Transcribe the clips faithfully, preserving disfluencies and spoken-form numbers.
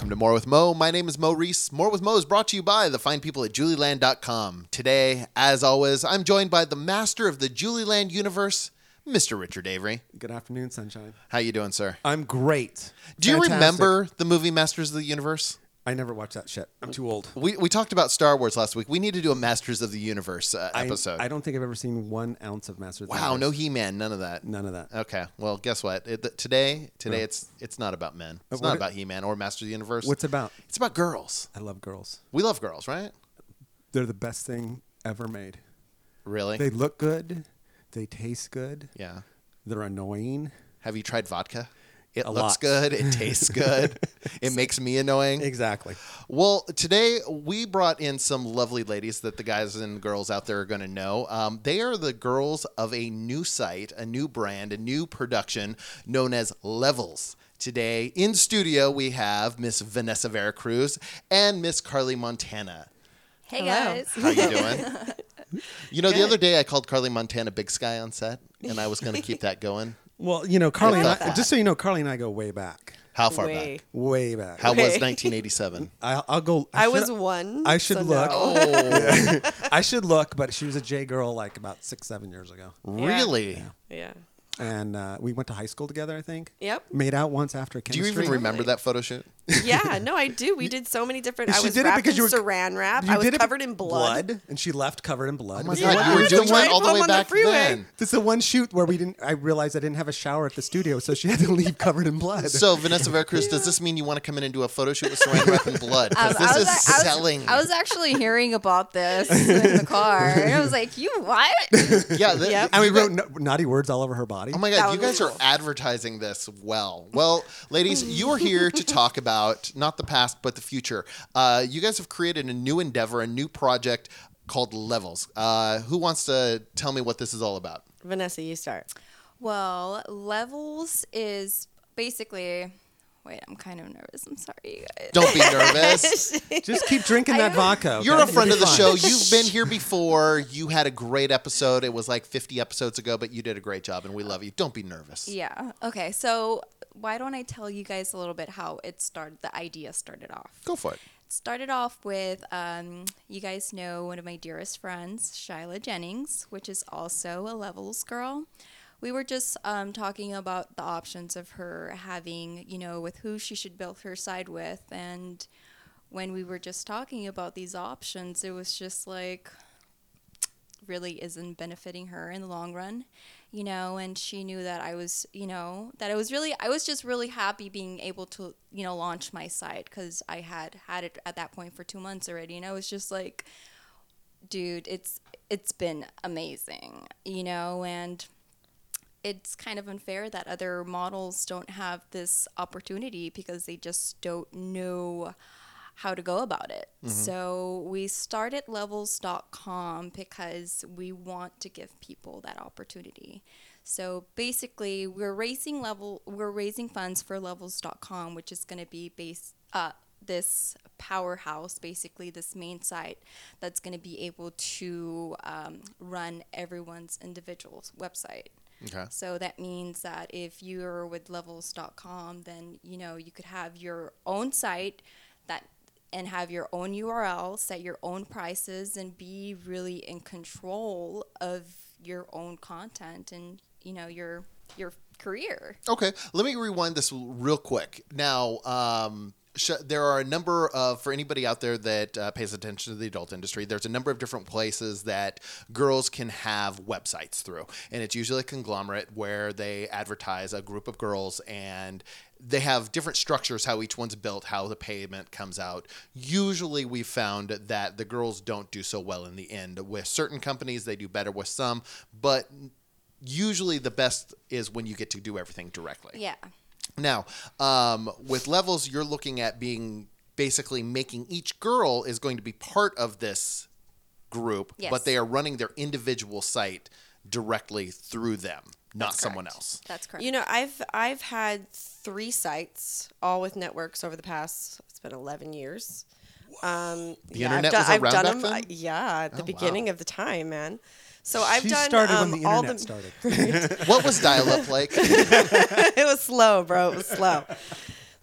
welcome to More with Mo. My name is Mo Reese. More with Mo is brought to you by the fine people at Julie Land dot com. Today, as always, I'm joined by the master of the Julieland universe, Mister Richard Avery. Good afternoon, Sunshine. How you doing, sir? I'm great. Do you Fantastic. remember the movie Masters of the Universe? I never watched that shit. I'm too old. We we talked about Star Wars last week. We need to do a Masters of the Universe uh, episode. I, I don't think I've ever seen one ounce of Masters of the Wow, Universe. no He-Man, none of that. None of that. Okay, well, guess what? It, th- today, today Oh. it's it's not about men. It's Uh, not what about He-Man or Masters of the Universe. What's it about? It's about girls. I love girls. We love girls, right? They're the best thing ever made. Really? They look good. They taste good. Yeah. They're annoying. Have you tried vodka? It A looks lot. good. It tastes good. It makes me annoying. Exactly. Well, today we brought in some lovely ladies that the guys and girls out there are going to know. Um, they are the girls of a new site, a new brand, a new production known as Levels. Today in studio we have Miss Vanessa Veracruz and Miss Carly Montana. Hey Hello. guys. How you doing? You know, the other day I called Carly Montana Big Sky on set, and I was going to keep that going. Well, you know, Carly and thought I, that. just so you know, Carly and I go way back. How far Way. back? Way back. How Okay. was nineteen eighty-seven? I, I'll go. I should- was one. I should so look. no. Oh, I should look, but she was a J girl like about six, seven years ago. really? Yeah. And uh, we went to high school together, I think. Yep. Made out once after Do you chemistry. even remember that photo shoot? Yeah. No, I do. We did so many different. I She was did it wrapped because in you were- saran wrap. You I was did it- covered in blood. and she left covered in blood. Oh my This God, is the you one- were this is the doing one- that all the home way on the back freeway. then. This is the one shoot where we didn't. I realized I didn't have a shower at the studio, so she had to leave covered in blood. So, Vanessa Veracruz, does this mean you want to come in and do a photo shoot with saran wrap and blood? Because Um, this I was, is I was- selling. I was actually hearing about this in the car, and I was like, "You what?" yeah. The, Yep. and we you guys- wrote na- naughty words all over her body. Oh my That God, you was guys are cool. advertising this well. Well, ladies, you are here to talk about not the past, but the future. Uh, you guys have created a new endeavor, a new project called Levels. Uh, who wants to tell me what this is all about? Vanessa, you start. Well, Levels is basically. Wait, I'm kind of nervous. I'm sorry, you guys. Don't be nervous. Just keep drinking that vodka. You're okay? a friend You'll of the be show. fine. You've been here before. You had a great episode. It was like fifty episodes ago, but you did a great job, and we love you. Don't be nervous. Yeah. Okay. So why don't I tell you guys a little bit how it started? The idea started off. Go for it. It started off with um, you guys know one of my dearest friends, Shyla Jennings, which is also a Levels girl. We were just um, talking about the options of her having, you know, with who she should build her side with. And when we were just talking about these options, it was just like, really isn't benefiting her in the long run, you know, and she knew that I was, you know, that I was really, I was just really happy being able to, you know, launch my site because I had had it at that point for two months already. And I was just like, dude, it's, it's been amazing, you know, and it's kind of unfair that other models don't have this opportunity because they just don't know how to go about it. Mm-hmm. So we started levels dot com because we want to give people that opportunity. So basically, we're raising level we're raising funds for levels dot com, which is going to be based uh this powerhouse, basically this main site that's going to be able to um, run everyone's individual website. Okay. So that means that if you're with levels dot com, then, you know, you could have your own site that and have your own U R L, set your own prices, and be really in control of your own content and, you know, your your career. Okay. Let me rewind this real quick. Now, um, sh- there are a number of, for anybody out there that uh, pays attention to the adult industry, there's a number of different places that girls can have websites through. And it's usually a conglomerate where they advertise a group of girls and they have different structures, how each one's built, how the payment comes out. Usually we found that the girls don't do so well in the end. With certain companies, they do better with some, but usually the best is when you get to do everything directly. Yeah. Now, um, with Levels, you're looking at being basically making each girl is going to be part of this group, Yes. but they are running their individual site directly through them, not That's someone correct. else. That's correct. You know, I've I've had three sites, all with networks over the past. It's been eleven years. Um, The yeah, internet I've done, was I've around done back them. then? uh, yeah, at the Oh, beginning wow. of the time, man. So I've she done started um, when the all internet the. started. What was dial-up like? It was slow, bro. It was slow.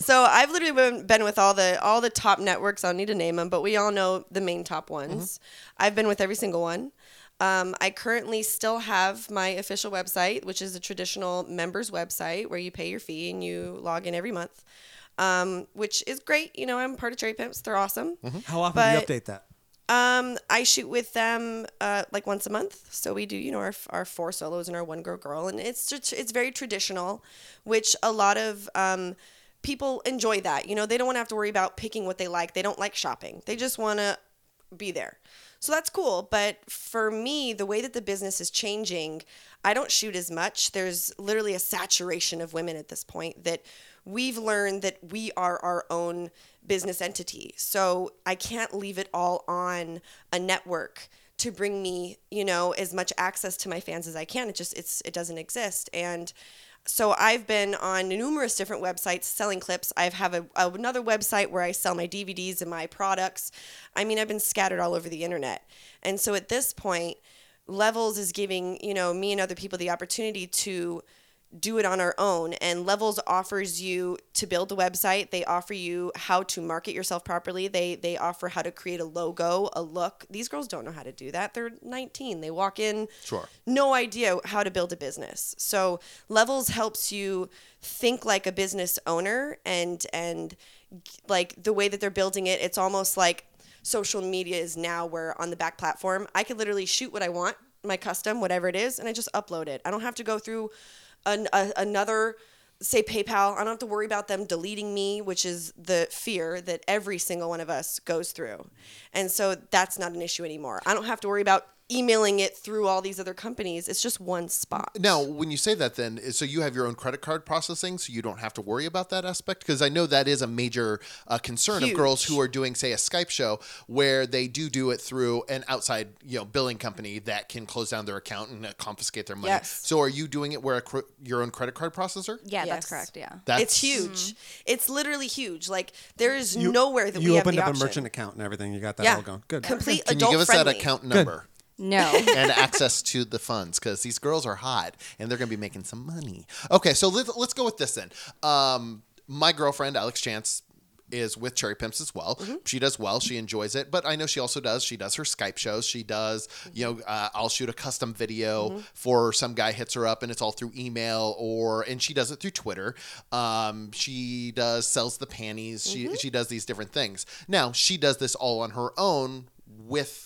So I've literally been, been with all the all the top networks. I don't need to name them, but we all know the main top ones. Mm-hmm. I've been with every single one. Um, I currently still have my official website, which is a traditional members website where you pay your fee and you log in every month, um, which is great. You know, I'm part of Cherry Pimps. They're awesome. Mm-hmm. How often But, do you update that? Um, I shoot with them uh, like once a month. So we do, you know, our, our four solos and our one girl girl. And it's just, it's very traditional, which a lot of um, people enjoy that. You know, they don't want to have to worry about picking what they like. They don't like shopping. They just want to be there. So that's cool. But for me, the way that the business is changing, I don't shoot as much. There's literally a saturation of women at this point that we've learned that we are our own business entity. So I can't leave it all on a network to bring me, you know, as much access to my fans as I can. It just, it's, it doesn't exist. And so I've been on numerous different websites selling clips. I have a, another website where I sell my D V Ds and my products. I mean, I've been scattered all over the internet. And so at this point, Levels is giving, you know, me and other people the opportunity to do it on our own. And Levels offers you to build the website. They offer you how to market yourself properly. They they offer how to create a logo, a look. These girls don't know how to do that. They're nineteen. They walk in, Sure. no idea how to build a business. So Levels helps you think like a business owner, and and like the way that they're building it, it's almost like social media is now, where on the back platform, I can literally shoot what I want, my custom, whatever it is, and I just upload it. I don't have to go through An, a, another, say PayPal. I don't have to worry about them deleting me, which is the fear that every single one of us goes through. And so that's not an issue anymore. I don't have to worry about emailing it through all these other companies. It's just one spot. Now, when you say that, then, so you have your own credit card processing, so you don't have to worry about that aspect? Because I know that is a major uh, concern Huge. of girls who are doing, say, a Skype show where they do do it through an outside, you know, billing company that can close down their account and uh, confiscate their money. Yes. So are you doing it where a cr- your own credit card processor? Yeah, Yes. that's correct. Yeah. That's, It's huge. It's literally huge. Like, there is You- nowhere that you we have opened the up option. a merchant account and everything. You got that Yeah. all going. Good. Complete Can you adult give us friendly. that account number? No. And access to the funds, because these girls are hot and they're going to be making some money. Okay, so let's, let's go with this then. Um, my girlfriend, Alex Chance, is with Cherry Pimps as well. Mm-hmm. She does well. She enjoys it. But I know she also does. She does her Skype shows. She does, you know, uh, I'll shoot a custom video mm-hmm. for some guy hits her up and it's all through email, or, and she does it through Twitter. Um, she does, sells the panties. Mm-hmm. She, she does these different things. Now, she does this all on her own with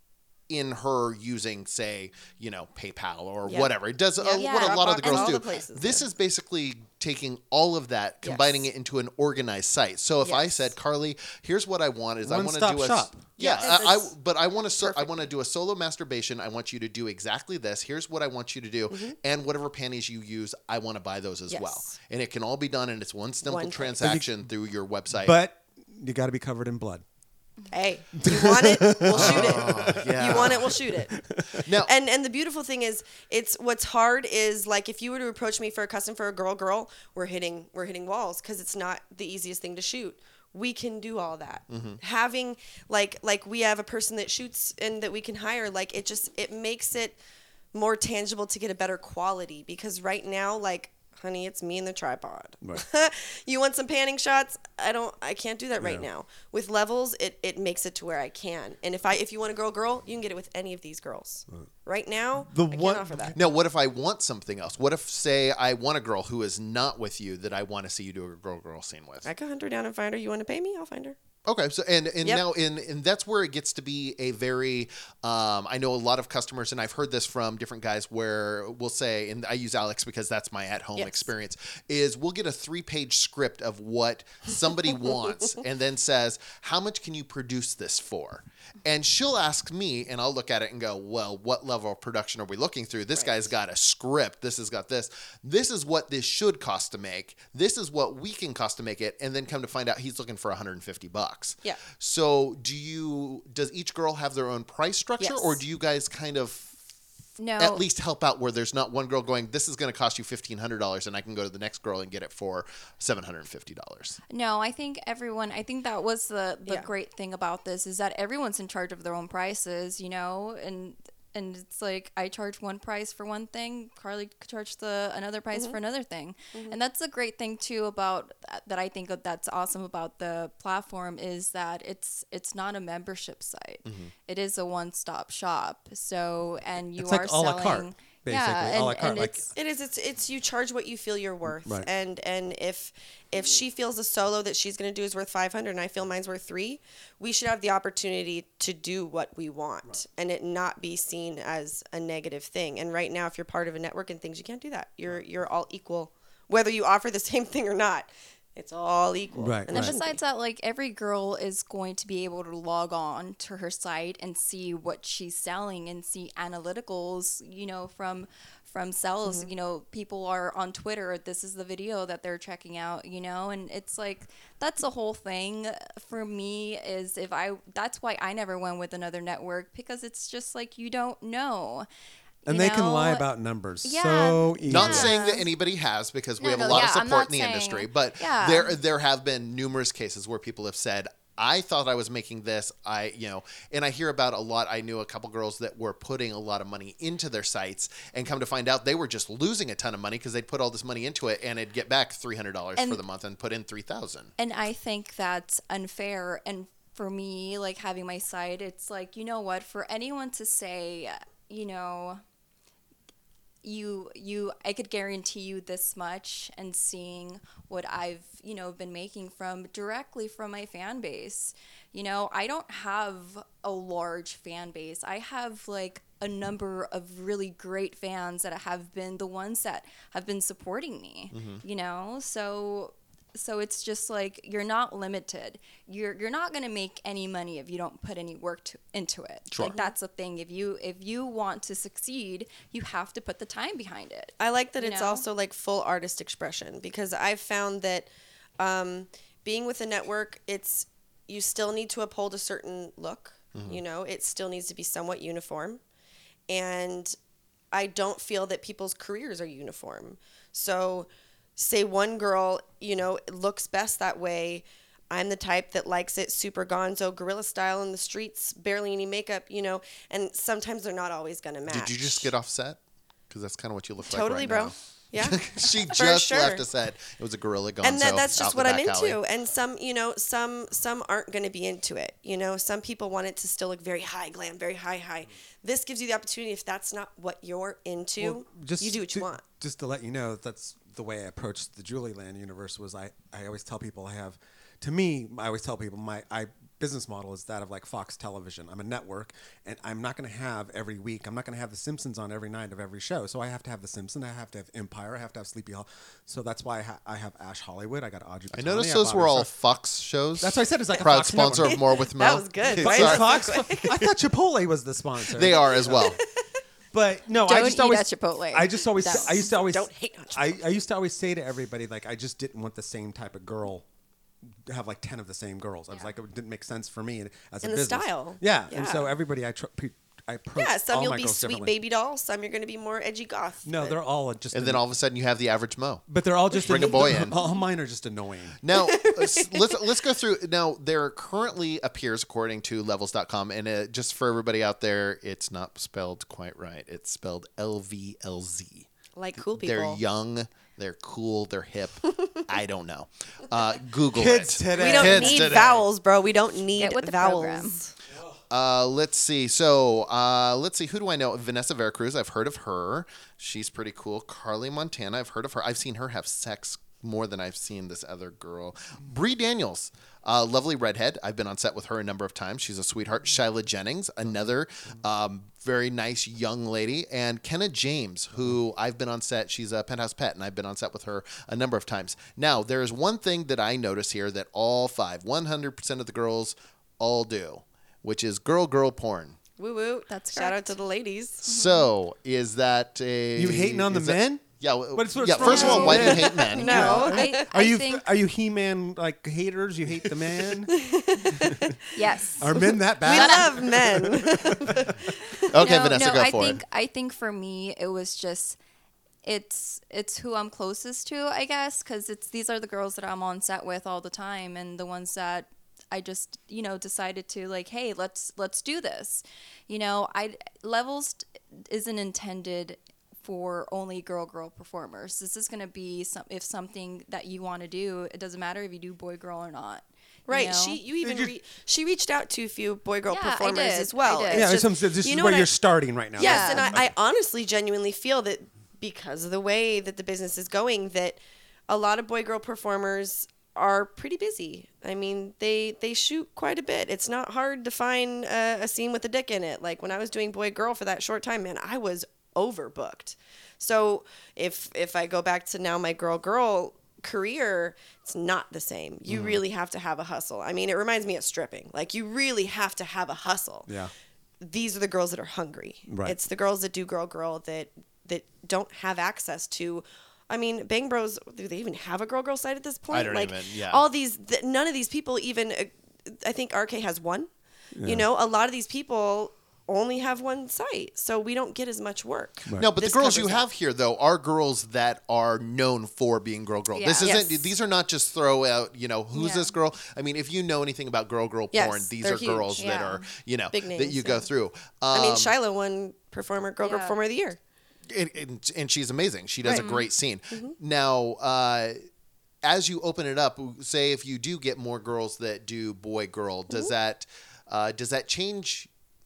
in her using, say, you know, PayPal or Yeah. whatever. It does Yeah, uh, yeah. what a lot of the Dropbox, girls all do. the places, this yeah. is basically taking all of that, combining Yes. it into an organized site. So if I Yes. said, Carly, here's what I want is I want to One-stop do a shop. yeah, Yes. I, I It's but I want to so, I want to do a solo masturbation. I want you to do exactly this. Here's what I want you to do, Mm-hmm. and whatever panties you use, I want to buy those as Yes. well. And it can all be done, and it's one simple One click. transaction through your website. But you got to be covered in blood. Hey, you want it? We'll shoot it. Oh, yeah. You want it? We'll shoot it. Now- and and the beautiful thing is, it's what's hard is like if you were to approach me for a custom for a girl, girl, we're hitting we're hitting walls because it's not the easiest thing to shoot. We can do all that. Mm-hmm. Having like like we have a person that shoots and that we can hire. Like it just it makes it more tangible to get a better quality, because right now, like, honey, it's me and the tripod. Right. You want some panning shots? I don't. I can't do that right now. With Levels, it, it makes it to where I can. And if I if you want a girl, girl, you can get it with any of these girls. Right now, The I can't one- offer that. Now, what if I want something else? What if, say, I want a girl who is not with you that I want to see you do a girl-girl scene with? I can hunt her down and find her. You want to pay me? I'll find her. Okay, so and and Yep. now in and that's where it gets to be a very um, I know a lot of customers, and I've heard this from different guys where we'll say, and I use Alex because that's my at home Yes. experience, is we'll get a three page script of what somebody wants and then says, how much can you produce this for? And she'll ask me, and I'll look at it and go, well, what level of production are we looking through? This Right. guy's got a script. This has got this. This is what this should cost to make. This is what we can cost to make it. And then come to find out he's looking for one hundred fifty bucks. Yeah. So do you, does each girl have their own price structure, Yes. or do you guys kind of No. at least help out where there's not one girl going, this is going to cost you fifteen hundred dollars and I can go to the next girl and get it for seven hundred fifty dollars? No, I think everyone, I think that was the, the Yeah. great thing about this is that everyone's in charge of their own prices, you know, and and it's like I charge one price for one thing, Carly charged the another price Mm-hmm. for another thing. And that's the great thing too about that I think of that's awesome about the platform is that it's it's not a membership site. Mm-hmm. It is a one-stop shop. So and you It's are like a la selling carte, basically, yeah, a and, la carte, and like- it's It is. It's it's you charge what you feel you're worth, Right. and and if if she feels a solo that she's going to do is worth five hundred, and I feel mine's worth three, we should have the opportunity to do what we want, and it not be seen as a negative thing. And right now, if you're part of a network and things, you can't do that. You're you're all equal, whether you offer the same thing or not. It's all equal. Right, And, And it shouldn't besides that, like every girl is going to be able to log on to her site and see what she's selling and see analyticals, you know, from from sales. You know, people are on Twitter. This is the video that they're checking out. You know, and it's like that's the whole thing for me. Is if I that's why I never went with another network because it's just like you don't know. And you they can lie know? about numbers Yeah. so easily. Not Yeah. saying that anybody has, because we No, have a no, lot yeah, of I'm support not in the saying- industry. But yeah. there there have been numerous cases where people have said, "I thought I was making this." I you know, and I hear about a lot. I knew a couple girls that were putting a lot of money into their sites, and come to find out they were just losing a ton of money because they'd put all this money into it, and it'd get back three hundred dollars for And- the month and put in three thousand. And I think that's unfair. And for me, like having my site, it's like, you know what, for anyone to say, you know, you you I could guarantee you this much, and seeing what I've, you know, been making from directly from my fan base. You know, I don't have a large fan base. I have like a number of really great fans that have been the ones that have been supporting me. You know, so so it's just like you're not limited. You're you're not gonna make any money if you don't put any work to, into it. Sure. Like that's the thing. If you if you want to succeed, you have to put the time behind it. I like that You it's know? also like full artist expression, because I've found that um, being with a network, it's you still need to uphold a certain look. You know, it still needs to be somewhat uniform, and I don't feel that people's careers are uniform. So, say one girl, you know, looks best that way. I'm the type that likes it super gonzo, guerrilla style in the streets, barely any makeup, you know, and sometimes they're not always going to match. Did you just get off set? Because that's kind of what you look Totally, like right bro. now. Yeah. She For just sure. left a set. It was a gorilla gonzo. And that, that's just out what the I'm back into. alley. And some, you know, some some aren't going to be into it. You know, some people want it to still look very high glam, very high high. This gives you the opportunity. If that's not what you're into, Well, just you do what to, you want. Just to let you know, that's the way I approached the Julie Land universe. Was I, I always tell people I have, to me, I always tell people my I business model is that of like Fox Television. I'm a network, and I'm not going to have every week. I'm not going to have The Simpsons on every night of every show. So I have to have The Simpsons. I have to have Empire. I have to have Sleepy Hollow. So that's why I, ha- I have Ash Hollywood. I got Audrey. I Batani, noticed have those Bobby were all Star- Fox shows. That's what I said. It's like a proud Fox sponsor network. of More with Mo. That was good. Is Right? Fox? I thought Chipotle was the sponsor. They are as well. But no, I Don't just eat always at Chipotle. I just always That's- I used to always Don't hate on I, I used to always say to everybody, like, I just didn't want the same type of girl to have like ten of the same girls. I was like, it didn't make sense for me as a And the business. style. Yeah. Yeah. And so everybody I tr- pre- I approach Yeah, some all you'll my be girls sweet differently. baby doll. Some you're going to be more edgy goth. No, but- they're all just And then all of a sudden you have the average Mo. but they're all just Bring a boy in. All mine are just annoying. Now, let's let's go through. Now, there currently appears, according to levels dot com, and uh, just for everybody out there, it's not spelled quite right. It's spelled L V L Z. like cool people. They're young, they're cool, they're hip. I don't know. Uh, Google Kids it. today. We don't Kids need today. vowels, bro. We don't need Get with the vowels. program. Uh, let's see. So, uh, let's see. Who do I know? Vanessa Veracruz. I've heard of her. She's pretty cool. Carly Montana. I've heard of her. I've seen her have sex more than I've seen this other girl. Bree Daniels. Uh, lovely redhead. I've been on set with her a number of times. She's a sweetheart. Shyla Jennings, another um, very nice young lady. And Kenna James, who I've been on set. She's a Penthouse Pet, and I've been on set with her a number of times. Now, there is one thing that I notice here that all five, one hundred percent of the girls all do, which is girl girl porn. Woo woo. That's Shout out correct. to the ladies. So, is that a You hating on the is that- men? Yeah. w- But it's what's yeah. First of all, wrong why do you with hate men? No. I, Are I you think are you He-Man like haters? You hate the man? yes. Are men that We bad? love men. Okay, no, Vanessa, no, go I for think it. I think for me it was just it's it's who I'm closest to, I guess, because it's these are the girls that I'm on set with all the time, and the ones that I just, you know, decided to like, hey, let's let's do this. You know, I Levels isn't intended for only girl girl performers. This is going to be some if something that you want to do. It doesn't matter if you do boy girl or not. you Right. know? She you even re- she reached out to a few boy girl Yeah, I performers did. as well. I did. It's Yeah, just- some, this you is know where what you're I- starting right now. Yes, Yeah. and I, I honestly genuinely feel that because of the way that the business is going, that a lot of boy girl performers are pretty busy. I mean, they they shoot quite a bit. It's not hard to find a, a scene with a dick in it. Like when I was doing boy girl for that short time, man, I was overbooked. So if if I go back to now my girl girl career, it's not the same. You really have to have a hustle. I mean, it reminds me of stripping. Like you really have to have a hustle. Yeah. These are the girls that are hungry. Right. It's the girls that do girl girl that that don't have access to. I mean, Bang Bros, do they even have a girl girl site at this point? I don't like, even- yeah. All these, th- none of these people even. Uh, I think R K has one. You know, a lot of these people only have one site, so we don't get as much work. No, but This the girls you covers have that. here, though, are girls that are known for being girl girl. This Yeah. isn't; Yes. these are not just throw out. You know, who's Yeah. this girl? I mean, if you know anything about girl girl Yes, porn, these they're are girls huge. that Yeah. are you know Big that names, you go yeah. through. I mean, Um, Shiloh won performer girl girl Yeah. performer of the year. and, and, and she's amazing. She does a Right. great scene. Mm-hmm. Now, uh, as you open it up, say if you do get more girls that do boy girl, does Mm-hmm. that uh, does that change?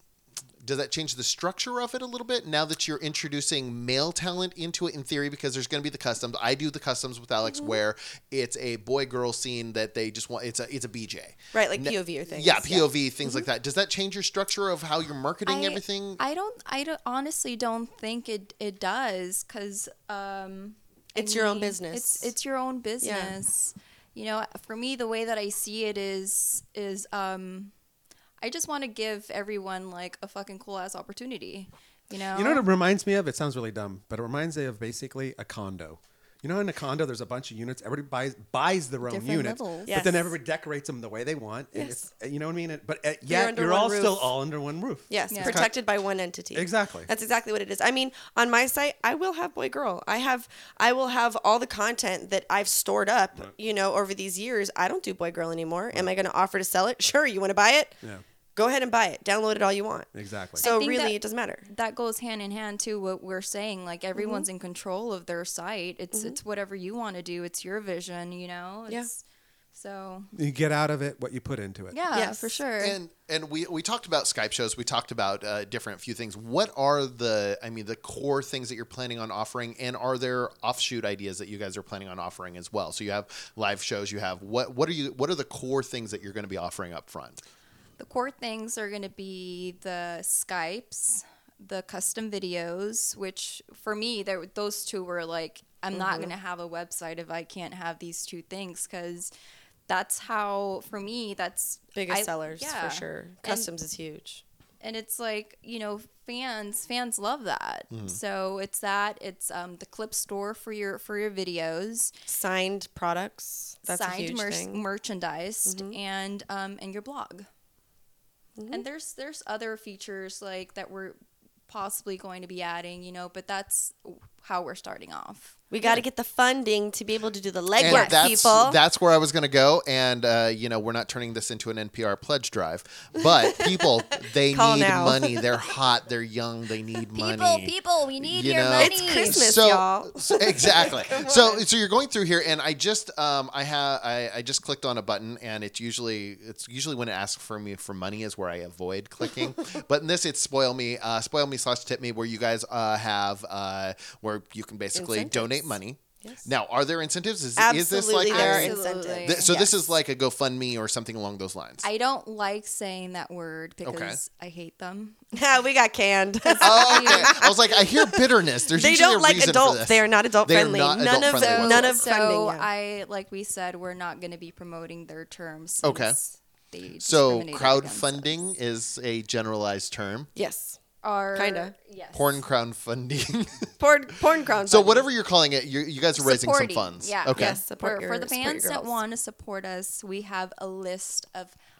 Does that change the structure of it a little bit now that you're introducing male talent into it in theory? Because there's going to be the customs. I do the customs with Alex Mm-hmm. where it's a boy girl scene that they just want. It's a it's a B J. Right, like Na- P O V or things. Yeah, P O V things like that. Does that change your structure of how you're marketing I- everything? I don't. I don't, honestly don't think it it does because um, I It's your own mean, business. It's it's your own business. You know, for me, the way that I see it is is um, I just want to give everyone like a fucking cool ass opportunity. You know. You know what it reminds me of? It sounds really dumb, but it reminds me of basically a condo. You know, in a condo, there's a bunch of units. Everybody buys buys their own Different units, levels. but then Yes. everybody decorates them the way they want. And Yes. it's, you know what I mean? It- But uh, yet under you're one all roof. still all under one roof. Yes, Yeah. protected by one entity. Exactly. That's exactly what it is. I mean, on my site, I will have boy girl. I have I will have all the content that I've stored up, you know, over these years. I don't do boy girl anymore. Am I going to offer to sell it? Sure, you want to buy it? Yeah. Go ahead and buy it. Download it all you want. Exactly. So think really that- it doesn't matter. that goes hand in hand to what we're saying. Like everyone's in control of their site. It's it's whatever you want to do. It's your vision. You know. Yeah. It's, So You get out of it what you put into it. yeah, Yes. for sure. And and we we talked about Skype shows. We talked about uh, different few things. What are the I mean the core things that you're planning on offering, and are there offshoot ideas that you guys are planning on offering as well? So you have live shows. You have what what are you what are the core things that you're going to be offering up front? The core things are going to be the Skypes, the custom videos, which for me, there those two were like, I'm not going to have a website if I can't have these two things, because that's how, for me, that's Biggest I- sellers yeah. for sure. And- Customs is huge. and it's like, you know, fans fans love that. So it's that it's um, the clip store for your for your videos, Signed products. That's a signed huge mer- thing. merchandised, and um, and your blog. And there's there's other features like that we're possibly going to be adding, you know, but that's how we're starting off. We got to get the funding to be able to do the And legwork, that's people. that's where I was going to go. And uh, you know, we're not turning this into an N P R pledge drive, but people they Call need now. money. They're hot. They're young. They need money. people, we need You your know? money. It's Christmas, so, y'all. so- exactly. so so you're going through here, and I just um I have I, I just clicked on a button, and it's usually it's usually when it asks for me for money is where I avoid clicking. But in this, it's spoil me, uh, spoil me slash tip me, where you guys uh, have uh, where you can basically Incentives. donate money. Yes. Now, are there incentives? Is, Absolutely, is this like there are a, Absolutely. incentives. th- so? This Yes. is like a GoFundMe or something along those lines. I don't like saying that word because Okay. I hate them. we got canned. Oh, okay. I was like, I hear bitterness. There's they usually don't a like reason for adults. this. They are not adult They are friendly. not none of adult-friendly none of so funding. Yeah. I like we said, we're not going to be promoting their terms. Okay. since they So discriminated against crowdfunding us. is a generalized term. yes. Are Kinda. yes. Porn crowdfunding. Porn porn crowdfunding. So whatever you're calling it, you you guys are raising Supporting, some funds. Yeah. Okay. Yes. Support for, your- for the support your fans that girls. want to support us, we have a list of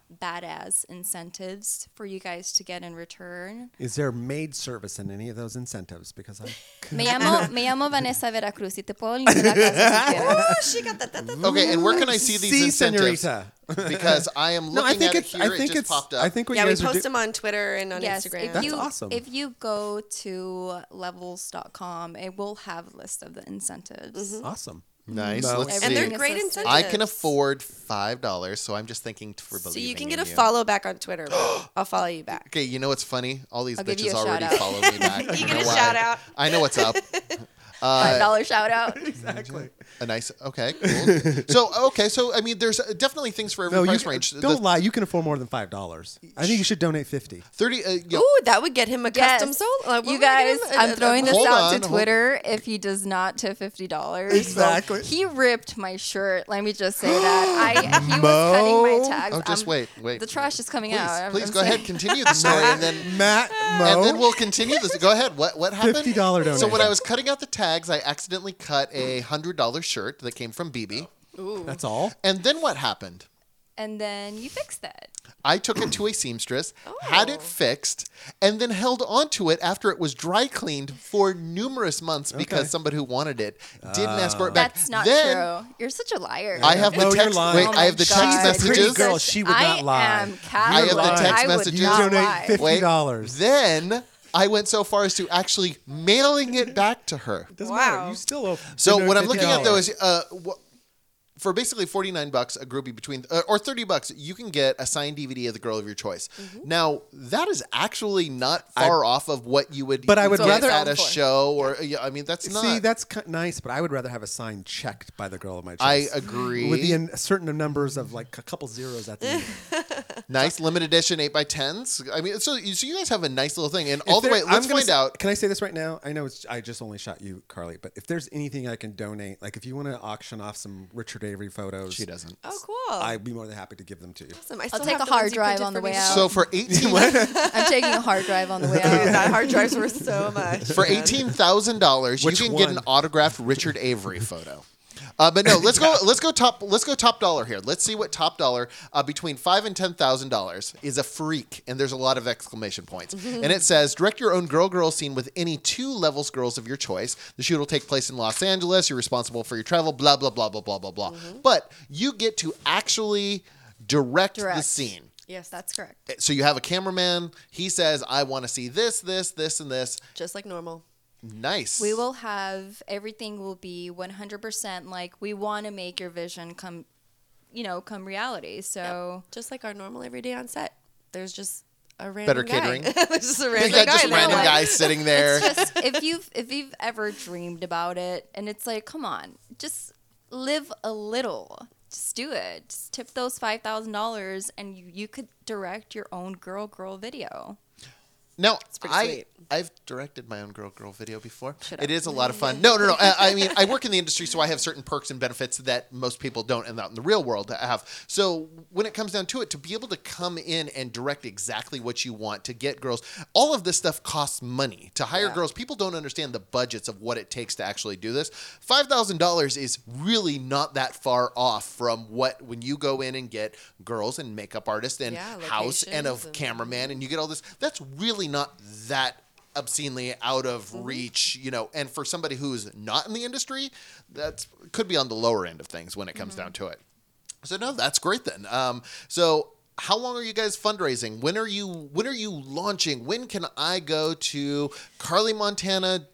badass incentives for you guys to get in return. Is there maid service in any of those incentives? Because I Me llamo, me llamo Vanessa Veracruz y te puedo limpiar la casa si quieres. Oh, she got that. that, that. Okay, and where can I see these See, incentives? señorita. Because I am looking No, I think at it it's. here. I It think just it's. popped up. I think what Yeah, you we guys are post do- them on Twitter and on Yes, Instagram. if That's you, awesome. If you go to levels dot com, it will have a list of the incentives. Awesome. Nice. No. Let's and see. they're Everything great is listed. incentives. I can afford five dollars, so I'm just thinking for So believing you can in get a you. follow back on Twitter. Bro. I'll follow you back. Okay, you know what's funny? All these I'll give you bitches a already shout out. follow me back. You know get a why? shout out. I know what's up. Five dollar shout out. Exactly. A nice. Okay. Cool. so okay. So I mean, there's definitely things for every No, you price can- range. don't The lie. You can afford more than five dollars. I think you should donate fifty. Thirty. Uh, you know, Ooh, that would get him a Yes. custom soul. Uh, what You would we guys, give him? I'm A- a- throwing this Hold out on, to hold- Twitter. If he does not tip fifty dollars, Exactly. He ripped my shirt. Let me just say that. I he was Mo? cutting my tags. Oh, just I'm- wait, wait. The trash is coming please, out. I'm- please I'm go saying- ahead. Continue the story, and then Matt, Mo, and then we'll continue this. Go ahead. What what happened? fifty dollar So when donation. I was cutting out the tags, I accidentally cut a hundred dollar shirt that came from B B. That's all. And then what happened? And then you fixed it. I took it to a seamstress, had it Oh. fixed, and then held onto it after it was dry cleaned for numerous months because Okay. somebody who wanted it didn't ask for it back. That's not then, true. You're such a liar. I have No, the you're text. lying. Wait, Oh I have the my text God. Pretty messages. girl, she would I not lie. am I Catholic. have the text I would messages. You not donate lie. fifty Wait, dollars. then I went so far as to actually mailing it back to her. Doesn't Wow. matter. You still owe. So donate what I'm looking at though fifty dollars. is uh, wh- for basically forty-nine bucks a groupie between uh, or thirty bucks you can get a signed D V D of the girl of your choice. Mm-hmm. Now that is actually not far off of what you would But I would get rather- at a show or yeah, I mean that's not See, that's ki- nice, but I would rather have a sign checked by the girl of my choice. I agree. With the in, certain numbers of like a couple zeros at the end. Nice limited edition eight by tens. I mean so, you- so you guys have a nice little thing and all If the there- way I'm let's gonna find s- out. Can I say this right now? I know it's. I just only shot you, Carly, but if there's anything I can donate, like if you want to auction off some Richard Avery photos, She doesn't. Oh, cool. I'd be more than happy to give them to you. Awesome. I I'll still take have a the ones hard you drive printed on the for way me. out. So for eighteen I'm taking a hard drive on the way out. that hard drive's worth so much. for eighteen thousand dollars, you Which can get one? an autographed Richard Avery photo. Uh, but no, let's go. Let's go top. Let's go top dollar here. Let's see what top dollar uh, between five and ten thousand dollars is a freak, and there's a lot of exclamation points. And it says, direct your own girl girl scene with any two levels girls of your choice. The shoot will take place in Los Angeles. You're responsible for your travel. Blah blah blah blah blah blah blah. But you get to actually direct, the Direct. scene. Yes, That's correct. So you have a cameraman. He says, "I want to see this, this, this, and this." just like normal. Nice. We will have everything will be one hundred percent like we want to make your vision come, you know, come reality. So Just like our normal everyday on set. There's just a random Better guy. catering. There's just a You random got guy. just there. random Like, guys sitting there. it's just if you've if you've ever dreamed about it, and it's like, come on, just live a little. Just do it. Just tip those five thousand dollars, and you, you could direct your own girl girl video. Now, pretty I sweet. I've directed my own girl girl video before. Shut It up. is a lot of fun. No, no, no. I, I mean, I work in the industry, so I have certain perks and benefits that most people don't, and out in the real world have. So when it comes down to it, to be able to come in and direct exactly what you want to get girls, all of this stuff costs money to hire Yeah. girls. People don't understand the budgets of what it takes to actually do this. Five thousand dollars is really not that far off from what when you go in and get girls and makeup artists and Yeah, house and a locations and- cameraman, and you get all this. That's really not that obscenely out of Mm-hmm. reach, you know. And for somebody who's not in the industry, that's could be on the lower end of things when it comes Mm-hmm. down to it. So no, that's great then. Um, so how long are you guys fundraising? When are you when are you launching? When can I go to Carly Montana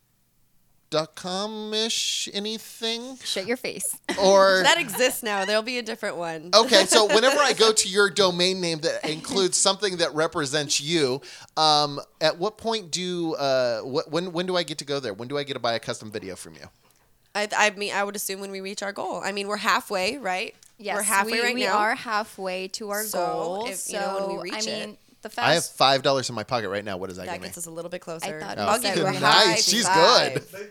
dot com ish anything Shut your face. or That exists now. There'll be a different one. okay, so whenever I go to your domain name that includes something that represents you, um, at what point do uh, wh- when when do I get to go there? When do I get to buy a custom video from you? I, I mean, I would assume when we reach our goal. I mean, we're halfway, right? Yes, we're halfway we, right we now. are halfway to our So, goal. if, so you know, when we I reach mean, it- the I have fast. five dollars in my pocket right now. What does that, That give me? gets us a little bit closer. thought it I'll was give you a seven. high Nice, she's five. good.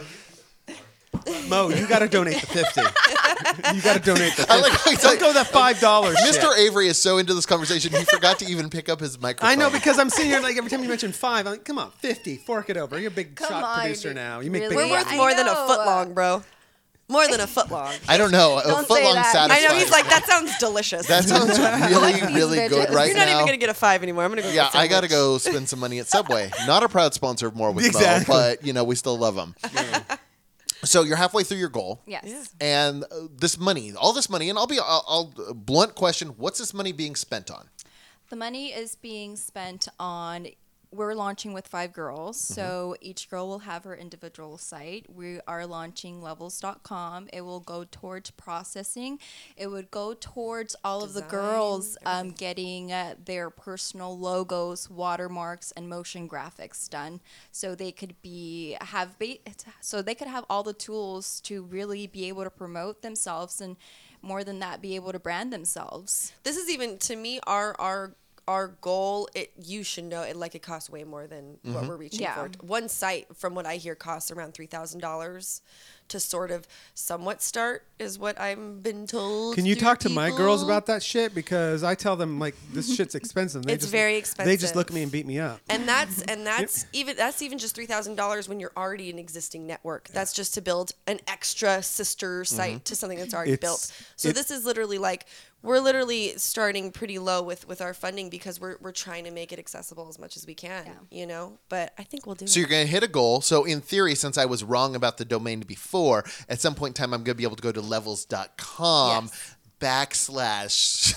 Mo, you got to donate the fifty. You got to donate the I fifty. like how he's Don't like, go that five dollars. Mister Avery is so into this conversation he forgot to even pick up his microphone. I know because I'm sitting here like every time you mention five, I'm like, come on, fifty, fork it over. You're a big Come shot on, producer dude. now. You make Really? big We're worth I more than a know. foot long, bro. More than a foot long. I don't know. A Don't foot say long that. satisfies. I know he's like, that sounds delicious. That sounds really, These really good bitches. right You're not now. even gonna get a five anymore. I'm gonna go. Yeah, get a I got to sandwich. go spend some money at Subway. Not a proud sponsor of More with Exactly. Mo, but you know we still love them. So you're halfway through your goal. Yes. Yeah. And uh, this money, all this money, and I'll be, I'll, I'll blunt question: what's this money being spent on? The money is being spent on. We're launching with five girls, Mm-hmm. so each girl will have her individual site. We are launching levels dot com. It will go towards processing. It would go towards all of the Design, girls um, getting uh, their personal logos, watermarks, and motion graphics done, so they could be have ba- so they could have all the tools to really be able to promote themselves, and more than that, be able to brand themselves. This is even to me our our our goal. It you should know it like it costs way more than what we're reaching Yeah. for. One site, from what I hear, costs around three thousand dollars to sort of somewhat start, is what I've been told. Can you through talk to my girls people. about that shit? Because I tell them like this shit's expensive. They It's just, very They just expensive. look at me and beat me up. And that's and that's even that's even just three thousand dollars when you're already an existing network. That's just to build an extra sister site to something that's already It's- built. So it- this is literally like we're literally starting pretty low with, with our funding because we're we're trying to make it accessible as much as we can. Yeah. You know, but I think we'll do So it. you're going to hit a goal. So in theory, since I was wrong about the domain before, at some point in time, I'm going to be able to go to levels dot com Yes. backslash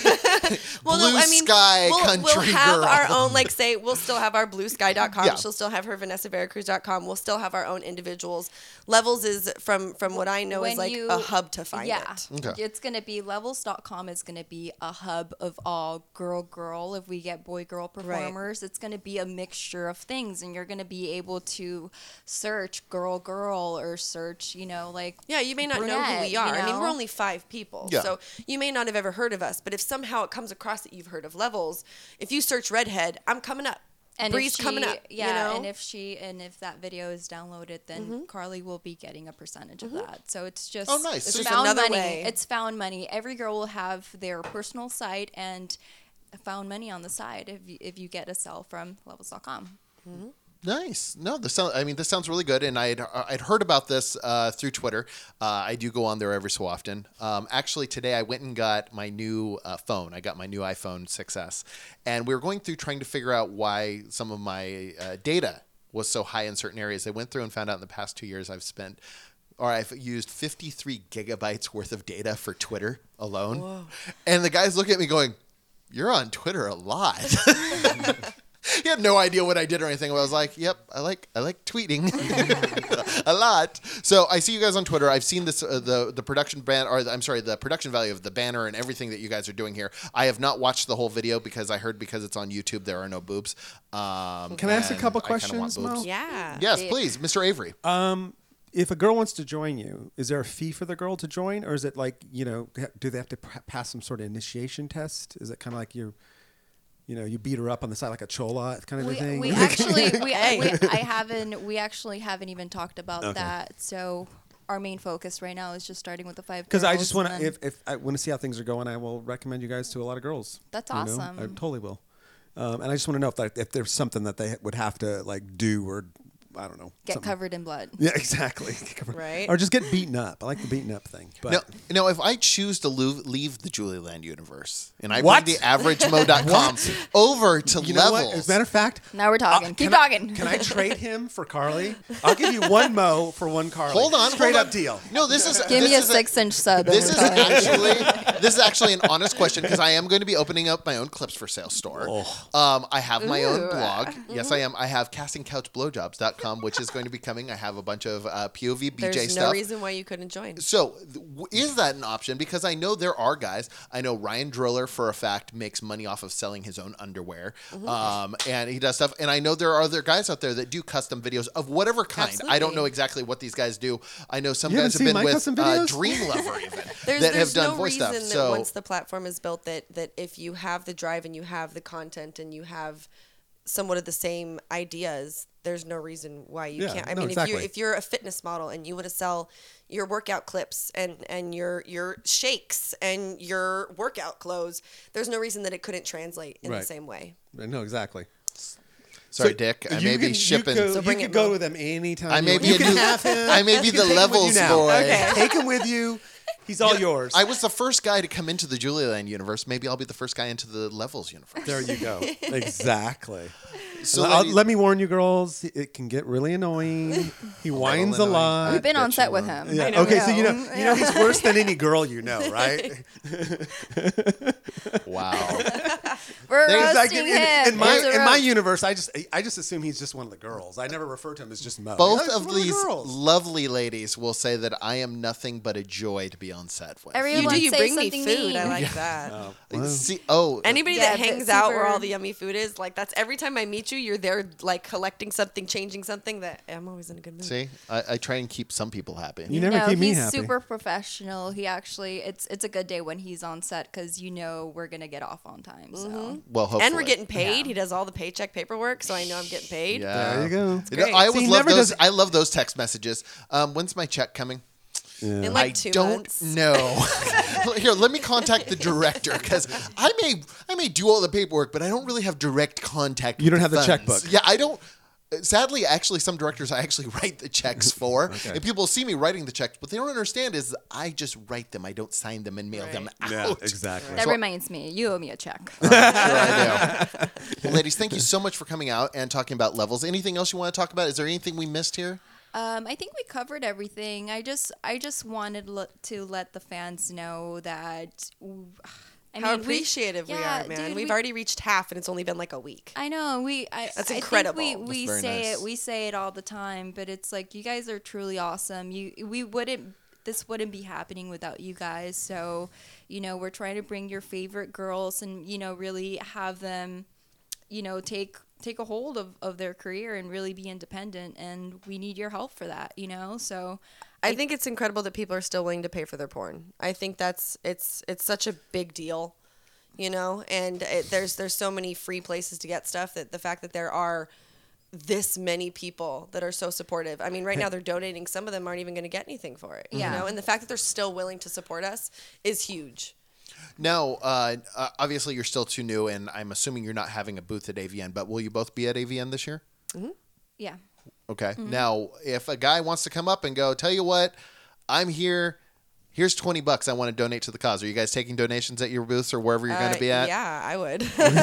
Well, blue no, I mean, sky we'll, country we'll have girl. our own, like, say, we'll still have our blue sky dot com. Yeah. She'll still have her vanessa veracruz dot com. We'll still have our own individuals. Levels is, from from what I know, When is like you- a hub to find yeah, it. Okay. it's going to be levels dot com is going to be a hub of all girl girl. If we get boy girl performers, it's going to be a mixture of things, and you're going to be able to search girl girl or search, you know, like Yeah, you may not know who brunette, we you are. I mean, know? we're only five people. Yeah. So you may not have ever heard of us, but if somehow it comes across that you've heard of Levels, if you search Redhead, I'm coming up. and Bree's if she, coming up. yeah, you know? and if she and if that video is downloaded, then Carly will be getting a percentage of that. So it's just Oh, nice. It's So- found Another money. way. It's found money. Every girl will have their personal site and found money on the side if you, if you get a sell from levels dot com. Nice. No, this sound, I mean, this sounds really good, and I'd I'd heard about this uh, through Twitter. Uh, I do go on there every so often. Um, actually, today I went and got my new uh, phone. I got my new iPhone six S, and we were going through trying to figure out why some of my uh, data was so high in certain areas. I went through and found out in the past two years I've spent, or I've used fifty-three gigabytes worth of data for Twitter alone. And the guys look at me going, "You're on Twitter a lot." He had no idea what I did or anything. I was like, "Yep, I like I like tweeting a lot." So I see you guys on Twitter. I've seen this uh, the the production ban or the, I'm sorry, the production value of the banner and everything that you guys are doing here. I have not watched the whole video because I heard because it's on YouTube there are no boobs. Um, Can I ask a and couple I kinda want questions, Mo? boobs. Yeah. Yes, Yeah. please, Mister Avery. Um, if a girl wants to join you, is there a fee for the girl to join, or is it like you know, ha- do they have to p- pass some sort of initiation test? Is it kind of like you, you know, you beat her up on the side like a chola kind of a We, thing? we actually we, we I haven't we actually haven't even talked about Okay. that. So our main focus right now is just starting with the five. Because I girls just want and to, then- if, if I want to see how things are going, I will recommend you guys to a lot of girls. That's you know? awesome. I totally will. Um, and I just want to know if that, if there's something that they would have to like do or I don't know. get something. covered in blood. Yeah, exactly. Get covered- Right. Or just get beaten up. I like the beaten up thing. But Now, now, if I choose to leave, leave the Julie Land universe and I What? bring the average mo dot com over to you know levels, what? As a matter of fact, Now we're talking. uh, Keep can I- talking. can I trade him for Carly? I'll give you one Mo for one Carly. hold on, straight hold up on. deal. No, this is Give this me a is six-inch sub. and This we're is talking. actually this is actually an honest question because I am going to be opening up my own clips for sale store. Um, I have my own Ooh. blog. Yes, I am. I have casting couch blowjobs dot com, which is going to be coming. I have a bunch of uh, P O V B J There's stuff. no reason why you couldn't join. So, th- w- is that an option? Because I know there are guys. I know Ryan Driller, for a fact, makes money off of selling his own underwear, Mm-hmm. um, and he does stuff. And I know there are other guys out there that do custom videos of whatever kind. I don't Absolutely. know exactly what these guys do. I know some You guys haven't have been seen my with custom uh, videos? Dream Lover even There's, that there's have done no voice reason stuff. that So once the platform is built that that if you have the drive and you have the content and you have somewhat of the same ideas, there's no reason why you Yeah, can't. I no, mean, if you exactly. if you're a fitness model and you want to sell your workout clips and and your your shakes and your workout clothes, there's no reason that it couldn't translate in Right. the same way. No, exactly. Sorry, So Dick. I you may be can- shipping. You, could- So bring you it, could go Mo. with him anytime. I you may want. be You a can new- have him. I may be You the can take him with levels you now. boy. Okay. Take him with you. He's all yours. I was the first guy to come into the Julialand universe. Maybe I'll be the first guy into the Levels universe. There you go. Exactly. So I'll- ladies- let me warn you, girls. It can get really annoying. He whines a annoying. lot. We've been on bitch set with alone. him. Yeah. I know. Okay, so you know, Yeah. you know he's worse than any girl you know, right? Wow. We're There's like- roasting in, him. in my It's a in my roast. universe, I just I just assume he's just one of the girls. I never refer to him as just Mo. Both Yeah, he's of one the these girls. lovely ladies will say that I am nothing but a joy to be on set with. Everyone You do. You say bring me something food. mean. I like that. Wow. See, oh, Anybody Yeah, that but hangs out where super- all the yummy food is, like that's every time I meet you, you're there like collecting something, changing something. That I'm always in a good mood. see, I, I try and keep some people happy. You never no, keep me he's happy. super professional. He actually, it's it's a good day when he's on set because you know we're gonna get off on time. So Well, hopefully. And we're getting paid. Yeah. He does all the paycheck paperwork, so I know I'm getting paid. Yeah. There you go. You know, great. I See, always he love never those. does- I love those text messages. Um, when's my check coming? Yeah. In like I two don't months. know. Here, let me contact the director because I may I may do all the paperwork, but I don't really have direct contact. You with don't have the funds. checkbook. Yeah, I don't. Sadly, actually, some directors I actually write the checks for, and people see me writing the checks. What they don't understand is I just write them. I don't sign them and mail them out. Yeah, exactly. that reminds me, you owe me a check. Sure I do. Well, ladies, thank you so much for coming out and talking about levels. Anything else you want to talk about? Is there anything we missed here? Um, I think we covered everything. I just I just wanted lo- to let the fans know that. I How mean, we- appreciative we, yeah, are, man. dude, We've we- already reached half, and it's only been like a week. I know we. I, That's I incredible. Think we we That's very say nice. it. We say it all the time, but it's like you guys are truly awesome. You we wouldn't. This wouldn't be happening without you guys. So, you know, we're trying to bring your favorite girls and you know really have them, you know, take take a hold of, of their career and really be independent. And we need your help for that. You know, so. I think it's incredible that people are still willing to pay for their porn. I think that's it's it's such a big deal, you know. And it, there's there's so many free places to get stuff that the fact that there are this many people that are so supportive. I mean, right now they're donating. Some of them aren't even going to get anything for it, Yeah. you know. And the fact that they're still willing to support us is huge. Now, uh, uh, obviously, you're still too new, and I'm assuming you're not having a booth at A V N. But will you both be at A V N this year? Yeah. Okay. Now, if a guy wants to come up and go, tell you what, I'm here. Here's twenty bucks. I want to donate to the cause. Are you guys taking donations at your booths or wherever you're going Uh, to be at? Yeah, I would.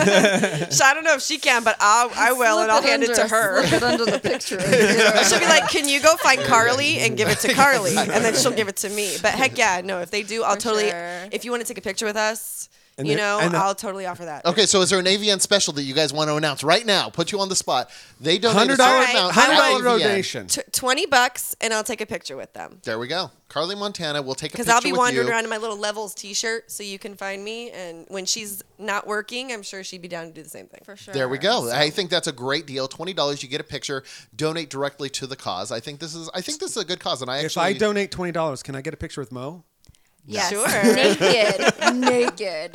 So I don't know if she can, but I'll, I will, and I'll hand it to her. Slip it under the picture. She'll be like, "Can you go find Carly and give it to Carly?" And then she'll give it to me. But heck yeah, no, if they do, I'll For totally. sure. If you want to take a picture with us, And you the- know, and the- I'll totally offer that. Okay, so is there an A V N special that you guys want to announce right now? Put you on the spot. They donate a Hundred certain dollar, Alright, amount hundred at dollar A V N. donation. T- Twenty bucks, and I'll take a picture with them. There we go. Carly Montana will take a Because picture I'll be with wandering you. around in my little Levels T-shirt, so you can find me. And when she's not working, I'm sure she'd be down to do the same thing. For sure. There we go. I think that's a great deal. Twenty dollars, you get a picture. Donate directly to the cause. I think this is. I think this is a good cause, and I If actually. I donate twenty dollars, can I get a picture with Mo? Yes. Sure. Naked. Naked.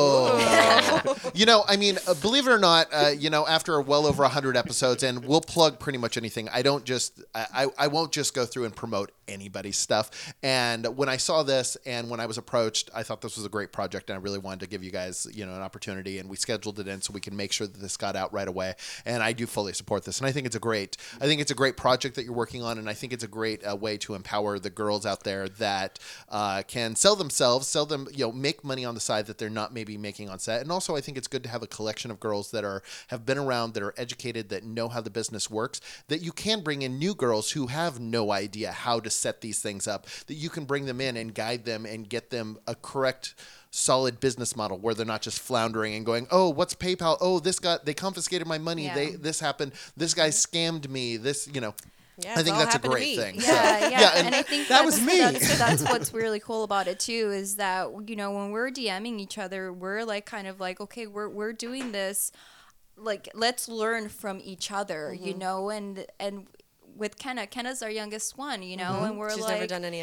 Oh, you know, I mean, uh, believe it or not, uh, you know, after well over a hundred episodes, and we'll plug pretty much anything. I don't just, I, I I won't just go through and promote anybody's stuff. And when I saw this, and when I was approached, I thought this was a great project, and I really wanted to give you guys, you know, an opportunity. And we scheduled it in so we can make sure that this got out right away. And I do fully support this, and I think it's a great, I think it's a great project that you're working on, and I think it's a great uh, way to empower the girls out there that uh, can sell themselves, sell them, you know, make money on the side that they're not maybe making on set. And also, I think it's good to have a collection of girls that are have been around, that are educated, that know how the business works. That you can bring in new girls who have no idea how to set these things up. That you can bring them in and guide them and get them a correct, solid business model where they're not just floundering and going, oh, what's PayPal? Oh, this got they confiscated my money. Yeah. They this happened. This guy scammed me. This, you know. Yeah, I it's think all that's a happened to great me. thing. Yeah, So, yeah, and- and, I think That that's, was me. That's, that's what's really cool about it too is that you know when we're DMing each other, we're like kind of like okay, we're we're doing this, like let's learn from each other, you know, and and with Kenna, Kenna's our youngest one, you know, and we're She's like never done any of it.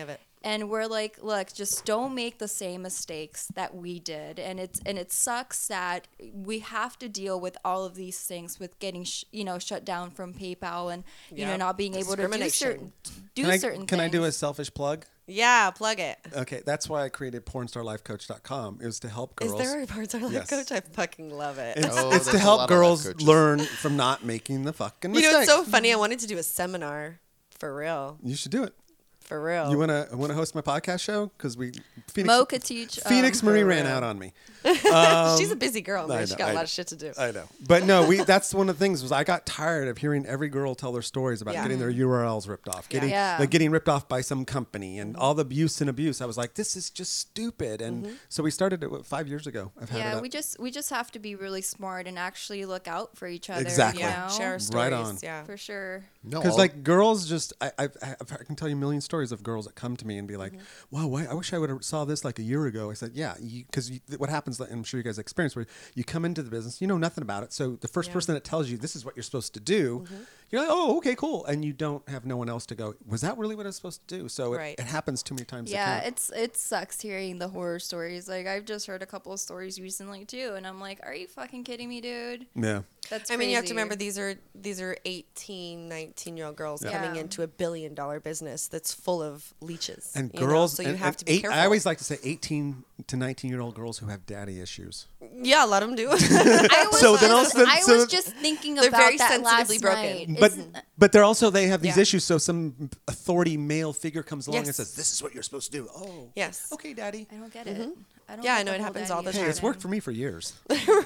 and we're like, look, just don't make the same mistakes that we did. And it's and it sucks that we have to deal with all of these things with getting sh- you know shut down from PayPal and you know Yep. not being able to do Discrimination. certain do Can I, certain can I do a things. selfish plug? Yeah, plug it. Okay, that's why I created porn star life coach dot com. It was to help girls. Is there a part time life Yes. coach? I fucking love it. It's, Oh, it's there's to a lot help of life girls coaches. learn from not making the fucking You mistake. know, it's so funny. I wanted to do a seminar for real. You should do it. For real. You wanna wanna host my podcast show? Because we Phoenix, Mo could teach. Phoenix um, Marie for ran real. out on me. She's a busy girl, I man. She know, got I a lot know. of shit to do. I know, but no, we. That's one of the things was I got tired of hearing every girl tell their stories about Yeah. getting their U R Ls ripped off, getting Yeah. like getting ripped off by some company, and all the abuse and abuse. I was like, this is just stupid, and Mm-hmm. so we started it what, five years ago. I've had it Yeah, up. we just we just have to be really smart and actually look out for each other. Exactly. You Yeah, know? share our stories. Right on. Yeah. For sure. No, Because all- like girls, just I, I I I can tell you a million stories of girls that come to me and be like, Mm-hmm. "Wow, why, I wish I would have saw this like a year ago." I said, "Yeah, because what happens, and I'm sure you guys experience, where you come into the business, you know nothing about it, so the first Yeah. person that tells you this is what you're supposed to do, you're like, oh, okay, cool, and you don't have no one else to go, was that really what I was supposed to do? So it, Right. it happens too many times. Yeah, it can't. it's it sucks hearing the horror stories. Like I've just heard a couple of stories recently too, and I'm like, are you fucking kidding me, dude? yeah. That's I mean, you have to crazy. remember these are these are eighteen, nineteen year old girls Yeah. coming Yeah. into a billion dollar business that's full of leeches. And you know? girls, so you and- have and to be eight, careful. I always like to say eighteen to nineteen year old girls who have daddy issues. yeah, let them do it. I was, So then just, also- I so- was just thinking They're about very that sensitively last broken. night. But Isn't- but they're also they have these Yeah. issues. So some authority male figure comes along and Yes. says, "This is what you're supposed to do." Oh, Yes. Okay, daddy. I don't get it. I don't Yeah, get I know the it whole happens daddy all the issue Hey, it's thing. worked for me for years.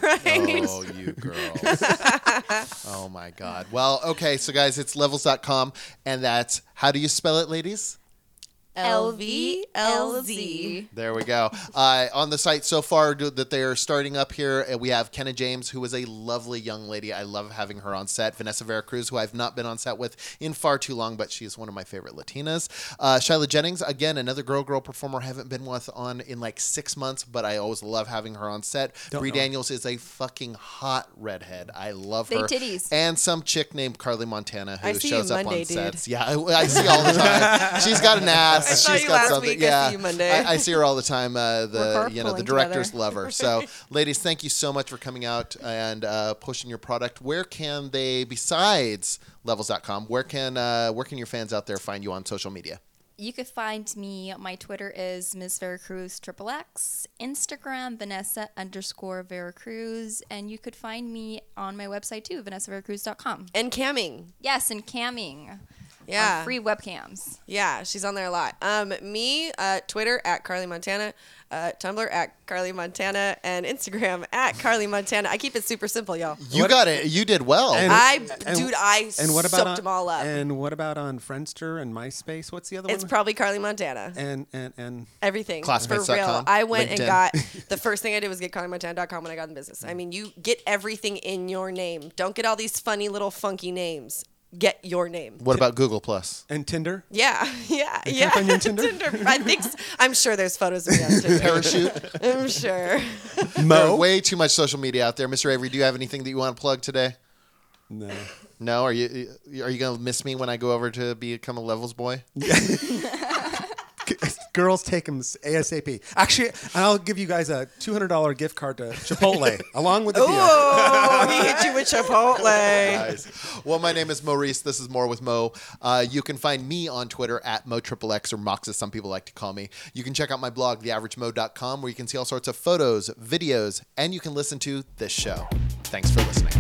Oh, you girls. Oh, my God. Well, okay. So, guys, it's levels dot com. And that's, how do you spell it, ladies? L V L Z. There we go. Uh, on the site so far do- that they're starting up here, uh, we have Kenna James, who is a lovely young lady. I love having her on set. Vanessa Veracruz, who I've not been on set with in far too long, but she's one of my favorite Latinas. Uh, Shyla Jennings, again, another girl girl performer I haven't been with on in like six months, but I always love having her on set. Don't Brie know her. Daniels is a fucking hot redhead. I love Big her. titties. And some chick named Carly Montana who I see you shows up Monday, on dude. sets. Yeah, I, I see all the time. She's got an ass. I saw She's you got last something. week. I Yeah, see you Monday. I, I see her all the time. Uh, the We're you know the carpooling directors together. love her. So, ladies, thank you so much for coming out and uh, pushing your product. Where can they, besides levels dot com, where can uh, where can your fans out there find you on social media? You could find me. My Twitter is Miss Veracruz Triple X. Instagram Vanessa underscore Veracruz, and you could find me on my website too, vanessa veracruz dot com. and camming. Yes, and camming. Yeah. On free webcams. Yeah, she's on there a lot. Um, me, uh, Twitter at Carly Montana, uh, Tumblr at Carly Montana, and Instagram at Carly Montana. I keep it super simple, y'all. You got it. You did well. And- I, and- dude, I And what about soaked on, them all up. And what about on Friendster and MySpace? What's the other It's one? probably Carly Montana. and and and Everything. Classmates For dot com, real. I went LinkedIn. and got the first thing I did was get carly montana dot com when I got in business. I mean, you get everything in your name. Don't get all these funny little funky names. Get your name. What about Google Plus? and Tinder. Yeah, yeah, can yeah. I find you on Tinder? I think s- I'm sure there's photos of me on Tinder. Parachute. I'm sure. There's Mo. way too much social media out there. Mister Avery, do you have anything that you want to plug today? No. No? Are you are you gonna miss me when I go over to become a levels boy? Girls take them ASAP. Actually, I'll give you guys a two hundred dollars gift card to Chipotle along with the deal. Oh, he hit you with Chipotle. Nice. Well, my name is Maurice. This is More with Mo. Uh, you can find me on Twitter at Mo Triple X, or Mox as some people like to call me. You can check out my blog, the average mo dot com, where you can see all sorts of photos, videos, and you can listen to this show. Thanks for listening.